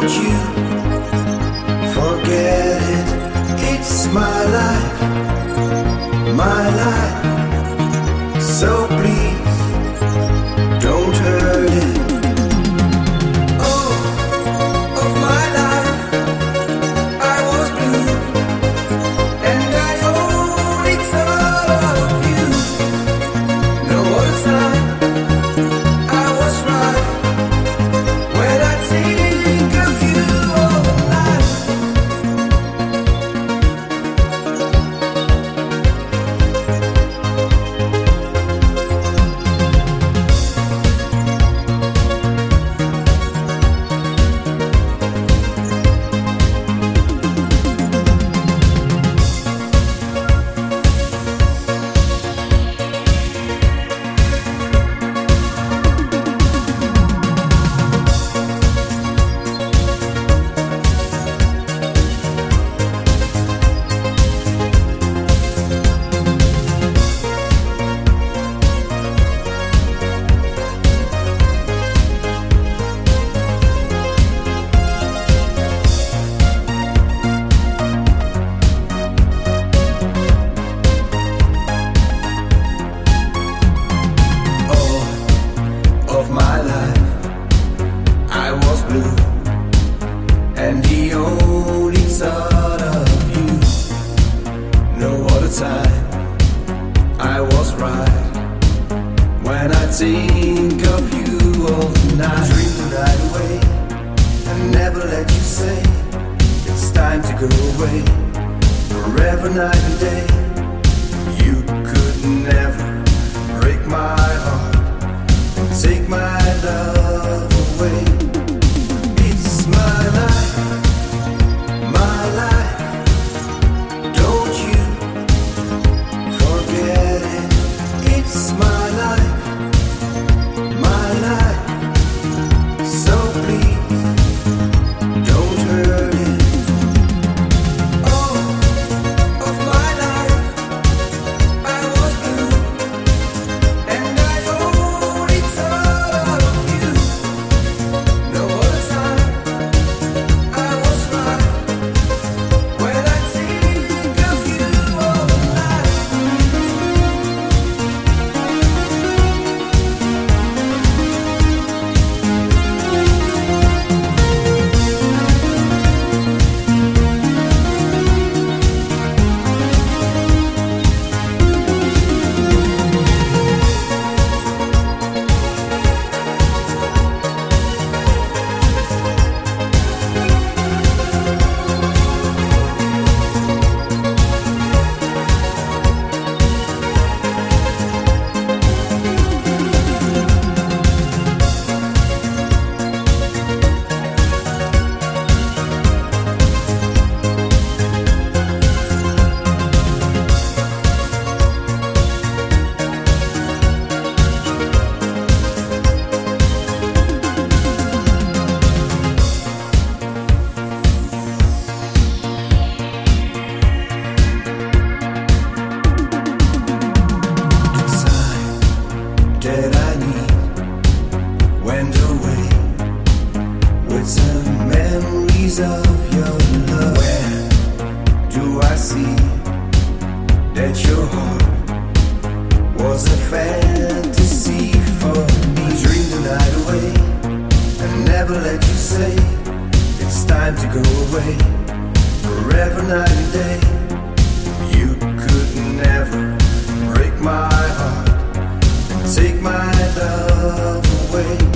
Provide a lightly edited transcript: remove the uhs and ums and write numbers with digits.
you forget it. It's my life, my life. So please don't hurt it. Oh, of my life, I was blue, and I owe it all of you. No other time I was right when I think of you all night. Of my life, I was blue, and the only thought of you. No other time I was right when I think of you all night. Dream the night away and never let you say it's time to go away. Forever, night and day, you could never break my heart, take my love away. It's my life, my life. Don't you forget it. It's my life, my life. So please don't hurt it. Oh, of my life, I was blue, and I owe it all of you. No other time I was right when I think of you all night. That I need went away with some memories of your love. Where do I see that your heart was a fantasy for me? I dreamed the night away and never let you say it's time to go away. Forever, night and day, you could never break my heart, take my love away.